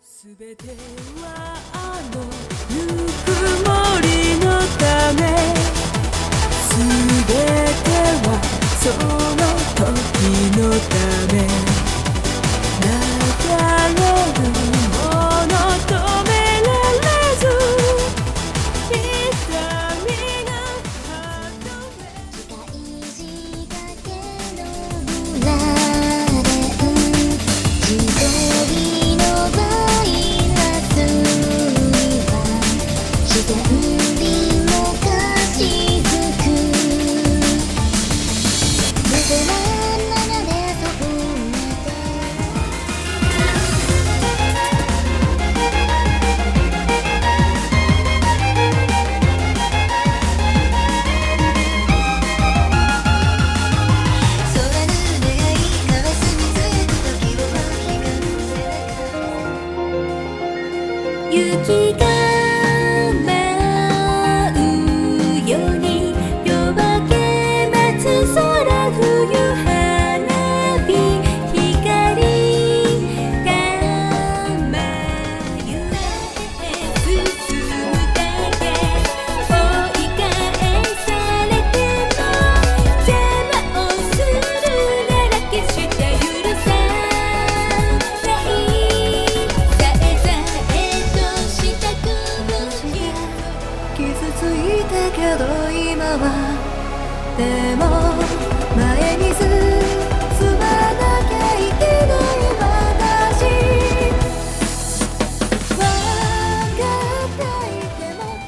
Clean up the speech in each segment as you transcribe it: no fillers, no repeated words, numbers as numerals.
すべてはあのぬくもりのため、すべてはその時のため、流れるもの止められず、痛みが歯止め。 使い仕掛けのブラレン、自撮りのバイナスには自然美もかしずく、無駄な中でそぶめて雪が舞うように夜明け待つ空、冬花火光が舞うよ進むだけ、追い返されても邪魔をするなら決して許さない傷ついたけど今はでも前に進まなきゃいけない私、分かっていても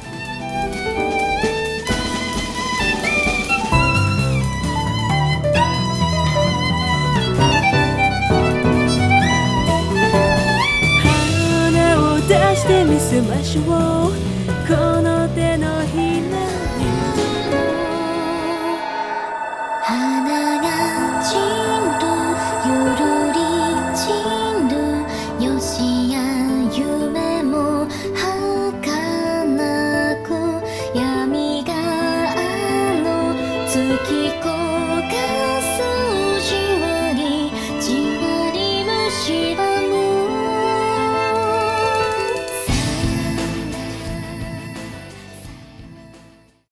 花を出してみせましょう、この手のひらに。 花